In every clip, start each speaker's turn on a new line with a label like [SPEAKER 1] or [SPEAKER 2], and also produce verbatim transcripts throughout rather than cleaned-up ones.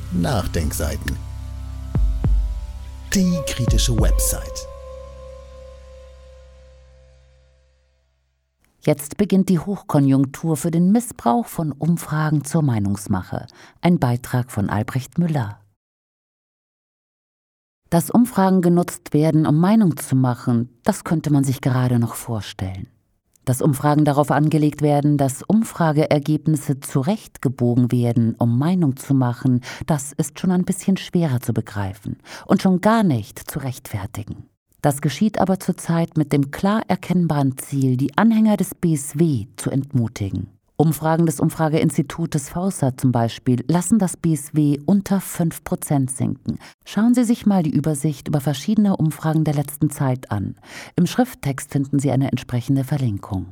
[SPEAKER 1] Nachdenkseiten. Die kritische Website.
[SPEAKER 2] Jetzt beginnt die Hochkonjunktur für den Missbrauch von Umfragen zur Meinungsmache. Ein Beitrag von Albrecht Müller. Dass Umfragen genutzt werden, um Meinung zu machen, das könnte man sich gerade noch vorstellen. Dass Umfragen darauf angelegt werden, dass Umfrageergebnisse zurechtgebogen werden, um Meinung zu machen, das ist schon ein bisschen schwerer zu begreifen und schon gar nicht zu rechtfertigen. Das geschieht aber zurzeit mit dem klar erkennbaren Ziel, die Anhänger des B S W zu entmutigen. Umfragen des Umfrageinstitutes Forsa zum Beispiel lassen das B S W unter fünf Prozent sinken. Schauen Sie sich mal die Übersicht über verschiedene Umfragen der letzten Zeit an. Im Schrifttext finden Sie eine entsprechende Verlinkung.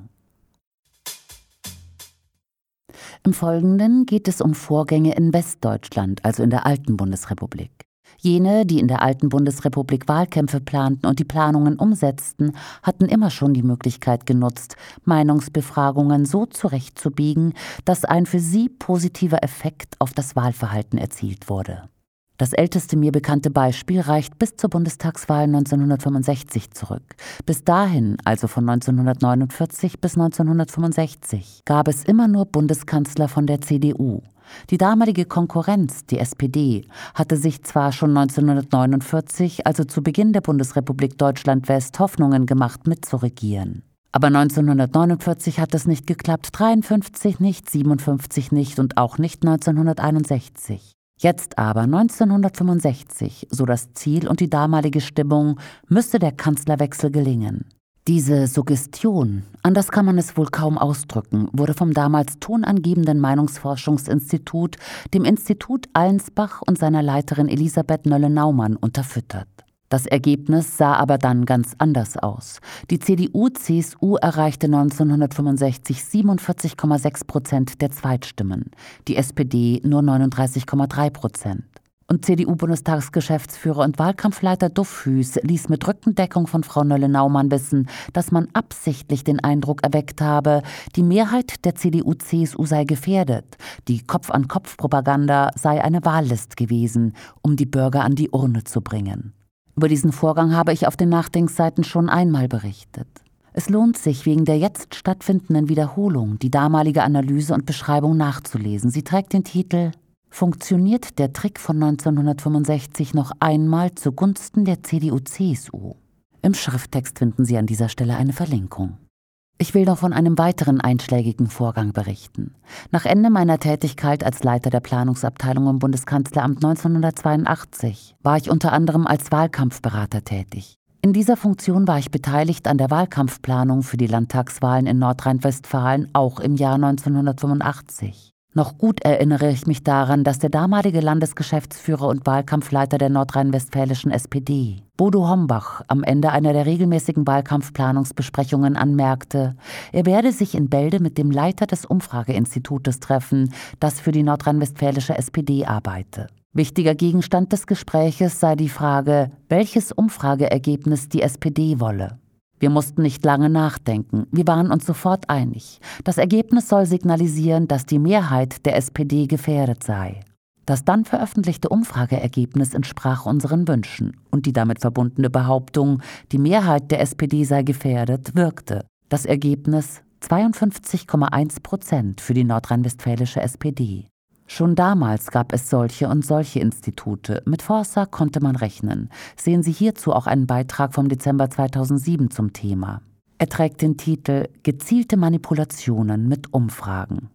[SPEAKER 2] Im Folgenden geht es um Vorgänge in Westdeutschland, also in der alten Bundesrepublik. Jene, die in der alten Bundesrepublik Wahlkämpfe planten und die Planungen umsetzten, hatten immer schon die Möglichkeit genutzt, Meinungsbefragungen so zurechtzubiegen, dass ein für sie positiver Effekt auf das Wahlverhalten erzielt wurde. Das älteste mir bekannte Beispiel reicht bis zur Bundestagswahl neunzehnhundertfünfundsechzig zurück. Bis dahin, also von neunzehnhundertneunundvierzig bis neunzehnhundertfünfundsechzig, gab es immer nur Bundeskanzler von der C D U. Die damalige Konkurrenz, die S P D, hatte sich zwar schon neunzehnhundertneunundvierzig, also zu Beginn der Bundesrepublik Deutschland-West, Hoffnungen gemacht, mitzuregieren. Aber neunzehnhundertneunundvierzig hat es nicht geklappt, dreiundfünfzig nicht, siebenundfünfzig nicht und auch nicht neunzehnhunderteinundsechzig. Jetzt aber, neunzehnhundertfünfundsechzig, so das Ziel und die damalige Stimmung, müsste der Kanzlerwechsel gelingen. Diese Suggestion, anders kann man es wohl kaum ausdrücken, wurde vom damals tonangebenden Meinungsforschungsinstitut, dem Institut Allensbach und seiner Leiterin Elisabeth Nölle-Naumann unterfüttert. Das Ergebnis sah aber dann ganz anders aus. Die C D U C S U erreichte neunzehnhundertfünfundsechzig siebenundvierzig Komma sechs Prozent der Zweitstimmen, die S P D nur neununddreißig Komma drei Prozent. Und C D U-Bundestagsgeschäftsführer und Wahlkampfleiter Duffüß ließ mit Rückendeckung von Frau Nölle-Naumann wissen, dass man absichtlich den Eindruck erweckt habe, die Mehrheit der C D U C S U sei gefährdet, die Kopf-an-Kopf-Propaganda sei eine Wahllist gewesen, um die Bürger an die Urne zu bringen. Über diesen Vorgang habe ich auf den Nachdenkseiten schon einmal berichtet. Es lohnt sich, wegen der jetzt stattfindenden Wiederholung die damalige Analyse und Beschreibung nachzulesen. Sie trägt den Titel »Funktioniert der Trick von neunzehnhundertfünfundsechzig noch einmal zugunsten der C D U C S U?« Im Schrifttext finden Sie an dieser Stelle eine Verlinkung. Ich will noch von einem weiteren einschlägigen Vorgang berichten. Nach Ende meiner Tätigkeit als Leiter der Planungsabteilung im Bundeskanzleramt neunzehnhundertzweiundachtzig war ich unter anderem als Wahlkampfberater tätig. In dieser Funktion war ich beteiligt an der Wahlkampfplanung für die Landtagswahlen in Nordrhein-Westfalen, auch im Jahr neunzehnhundertfünfundachtzig. Noch gut erinnere ich mich daran, dass der damalige Landesgeschäftsführer und Wahlkampfleiter der nordrhein-westfälischen S P D, Bodo Hombach, am Ende einer der regelmäßigen Wahlkampfplanungsbesprechungen anmerkte, er werde sich in Bälde mit dem Leiter des Umfrageinstitutes treffen, das für die nordrhein-westfälische S P D arbeite. Wichtiger Gegenstand des Gespräches sei die Frage, welches Umfrageergebnis die S P D wolle. Wir mussten nicht lange nachdenken, wir waren uns sofort einig. Das Ergebnis soll signalisieren, dass die Mehrheit der S P D gefährdet sei. Das dann veröffentlichte Umfrageergebnis entsprach unseren Wünschen und die damit verbundene Behauptung, die Mehrheit der S P D sei gefährdet, wirkte. Das Ergebnis zweiundfünfzig Komma eins Prozent für die nordrhein-westfälische S P D. Schon damals gab es solche und solche Institute. Mit Forsa konnte man rechnen. Sehen Sie hierzu auch einen Beitrag vom Dezember zweitausendsieben zum Thema. Er trägt den Titel »Gezielte Manipulationen mit Umfragen«.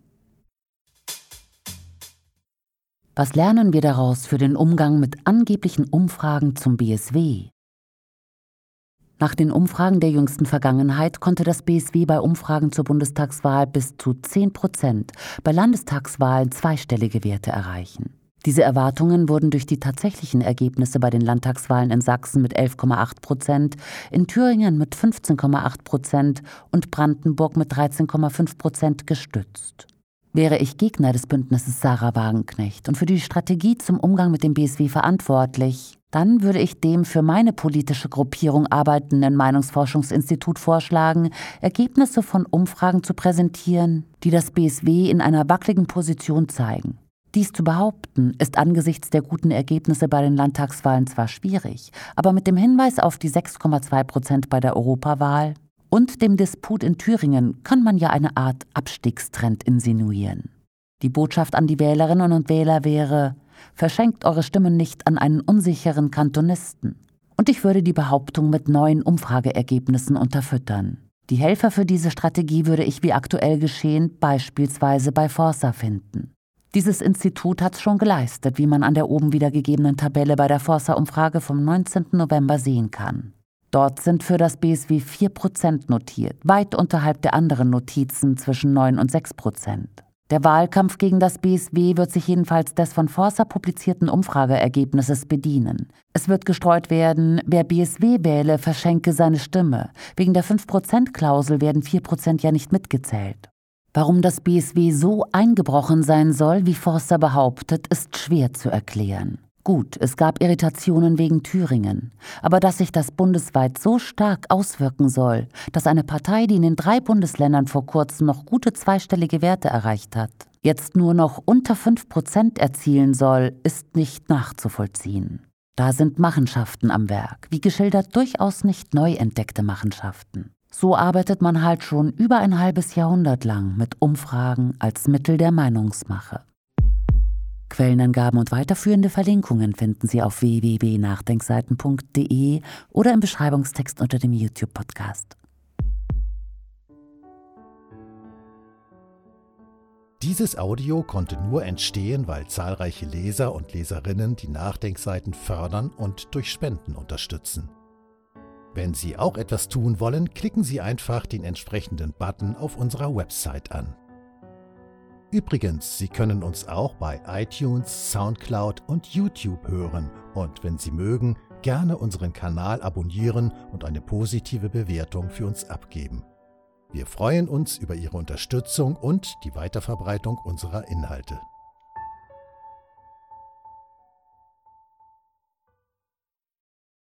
[SPEAKER 2] Was lernen wir daraus für den Umgang mit angeblichen Umfragen zum B S W? Nach den Umfragen der jüngsten Vergangenheit konnte das B S W bei Umfragen zur Bundestagswahl bis zu zehn Prozent, bei Landestagswahlen zweistellige Werte erreichen. Diese Erwartungen wurden durch die tatsächlichen Ergebnisse bei den Landtagswahlen in Sachsen mit elf Komma acht Prozent, in Thüringen mit fünfzehn Komma acht Prozent und Brandenburg mit dreizehn Komma fünf Prozent gestützt. Wäre ich Gegner des Bündnisses Sahra Wagenknecht und für die Strategie zum Umgang mit dem B S W verantwortlich, dann würde ich dem für meine politische Gruppierung arbeitenden Meinungsforschungsinstitut vorschlagen, Ergebnisse von Umfragen zu präsentieren, die das B S W in einer wackeligen Position zeigen. Dies zu behaupten, ist angesichts der guten Ergebnisse bei den Landtagswahlen zwar schwierig, aber mit dem Hinweis auf die sechs Komma zwei Prozent bei der Europawahl und dem Disput in Thüringen kann man ja eine Art Abstiegstrend insinuieren. Die Botschaft an die Wählerinnen und Wähler wäre: Verschenkt eure Stimmen nicht an einen unsicheren Kantonisten. Und ich würde die Behauptung mit neuen Umfrageergebnissen unterfüttern. Die Helfer für diese Strategie würde ich wie aktuell geschehen beispielsweise bei Forsa finden. Dieses Institut hat es schon geleistet, wie man an der oben wiedergegebenen Tabelle bei der Forsa-Umfrage vom neunzehnten November sehen kann. Dort sind für das B S W vier Prozent notiert, weit unterhalb der anderen Notizen zwischen neun und sechs Prozent. Der Wahlkampf gegen das B S W wird sich jedenfalls des von Forsa publizierten Umfrageergebnisses bedienen. Es wird gestreut werden, wer B S W wähle, verschenke seine Stimme. Wegen der fünf Prozent Klausel werden vier Prozent ja nicht mitgezählt. Warum das B S W so eingebrochen sein soll, wie Forsa behauptet, ist schwer zu erklären. Gut, es gab Irritationen wegen Thüringen, aber dass sich das bundesweit so stark auswirken soll, dass eine Partei, die in den drei Bundesländern vor kurzem noch gute zweistellige Werte erreicht hat, jetzt nur noch unter fünf Prozent erzielen soll, ist nicht nachzuvollziehen. Da sind Machenschaften am Werk, wie geschildert durchaus nicht neu entdeckte Machenschaften. So arbeitet man halt schon über ein halbes Jahrhundert lang mit Umfragen als Mittel der Meinungsmache. Quellenangaben und weiterführende Verlinkungen finden Sie auf w w w punkt nachdenkseiten punkt d e oder im Beschreibungstext unter dem YouTube-Podcast.
[SPEAKER 1] Dieses Audio konnte nur entstehen, weil zahlreiche Leser und Leserinnen die Nachdenkseiten fördern und durch Spenden unterstützen. Wenn Sie auch etwas tun wollen, klicken Sie einfach den entsprechenden Button auf unserer Website an. Übrigens, Sie können uns auch bei iTunes, Soundcloud und YouTube hören und wenn Sie mögen, gerne unseren Kanal abonnieren und eine positive Bewertung für uns abgeben. Wir freuen uns über Ihre Unterstützung und die Weiterverbreitung unserer Inhalte.